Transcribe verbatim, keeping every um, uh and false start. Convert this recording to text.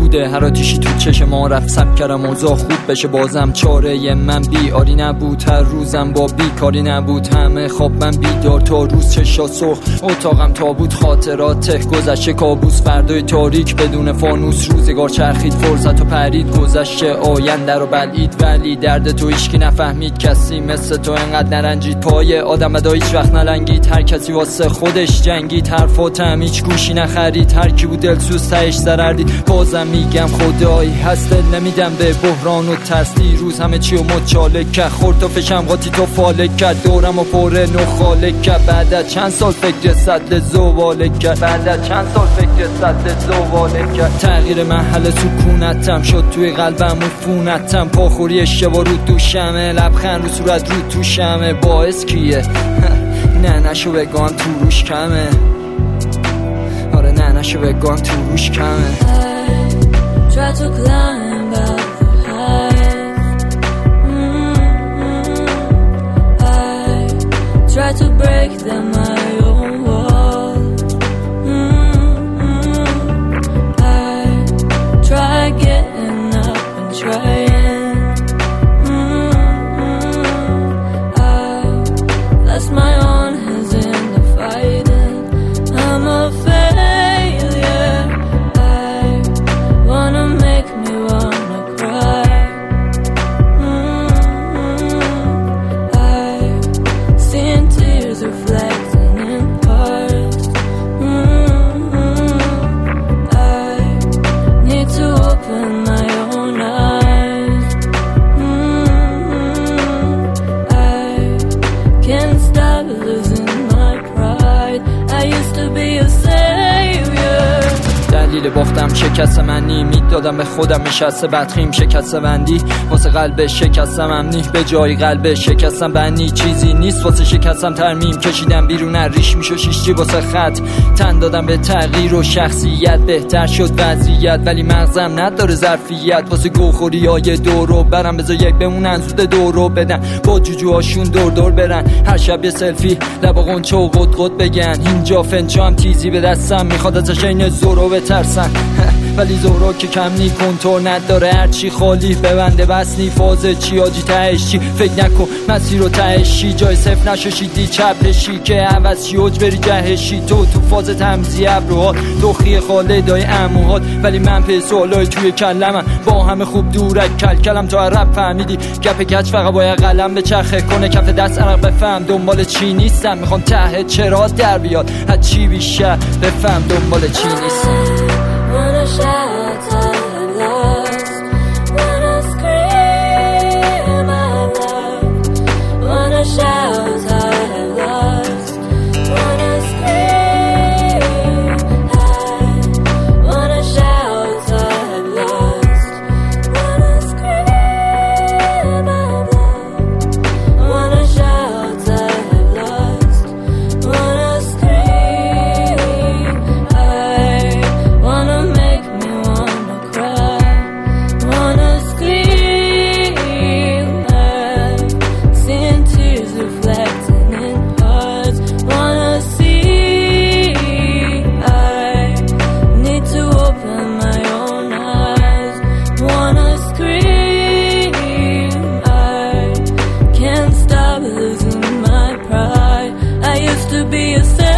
بوده، هر آتیشی تو چشم ما رفت سب کردم اوضاع خوب بشه. بازم چاره من بیاری نبود، هر روزم با بیکاری نبود. همه خواب من بیدار تا روز چشا سرخ، اتاقم تابوت خاطرات گذشته کابوس. فردای تاریک بدون فانوس، روزگار چرخید فرصت و پرید. گذشته آینده رو بلعید، ولی درد تو هیچکی نفهمید. کسی مثل تو انقدر نرنجید، پای آدم بدا هیچ وقت نلنگید. هر کسی واسه خودش جنگید، حرفاتم هیچ گوشی نخرید. هر کی بود دلسوز تهش ضرردید. بازم میگم خدایی هست، دل نمیدم به بحران و ترس. دیروز همه چی و مچالک کرد، خورد و فشم قاطی تو فالک کرد. دورم و پر نخالک کرد، بعد از چند سال فکر صد زوالک کرد. بعد از چند سال فکر صد زوالک کرد. تغییر محل سکونتم شد توی قلبم و فونتم. پاخوری اشتباه رو دوشمه، لبخند رو صورت رو توشمه. باعث کیه؟ نه نشو بگم تو روش کمه. آره نه نشو بگم تو روش کمه. I try to climb up the heights. mm-hmm. I try to break them my own walls. mm-hmm. I try getting up and trying. mm-hmm. I lost my own hands in the fighting. I'm a failure. I wanna make me wanna cry. mm-hmm. I've seen tears reflecting in hearts. mm-hmm. I need to open my own eyes. mm-hmm. I can't stop losing my pride. I used to be a savior. دلیل باختم شکست منی، مید دادم به خودم نشسته بدخیم. شکست بندی واسه قلب شکستم امنی، به جای قلب شکستم بندی. چیزی نیست واسه شکستم ترمیم، کشیدم بیرون ریش میشو شیشتی واسه خط. تن دادم به تغییر و شخصیت، بهتر شد وضعیت ولی مغزم نداره ظرفیت. واسه گوخوری های دورو برم، بذار یک بمونن زود دورو بدن. با جوجوهاشون دور دور برن، هر شب یه سلفی لبا قنچه و قد قد بگن. اینجا فنجام تیزی به دستم میخواد ازش این زورو بترسن. ولی زورو که کم نی کنترل نداره، هرچی خالی ببنده بس نی. فازه چی آجی تهش چی، فکر نکن مسیر رو تهشی. جای صفر نشوشیدی چپشی که عوض شی اوج بری جهشی. تو تو فاز تمزی ابروهات، دخی خاله دای اموهات. ولی من پی سوالای توی کلمم، با همه خوب دورک کل کلم. تو عرب فهمیدی گپ کچ فقط باید قلم به چرخه کنه. کف دست عرق بفهم دنبال چی نیستم، میخوام ته چرا در بیاد. هر چی بیشتر بفهم دنبال چی نیستم. Wanna shout I'm lost. Wanna scream I'm lost. Wanna shout I'm lost. Wanna scream. I wanna shout I'm lost. Wanna scream I'm lost. Wanna shout I'm lost. Wanna scream. I wanna make me wanna cry. Wanna scream. I've seen tears reflecting in hearts. Wanna see. I need to open my own eyes. Wanna scream. I can't stop losing my pride. I used to be a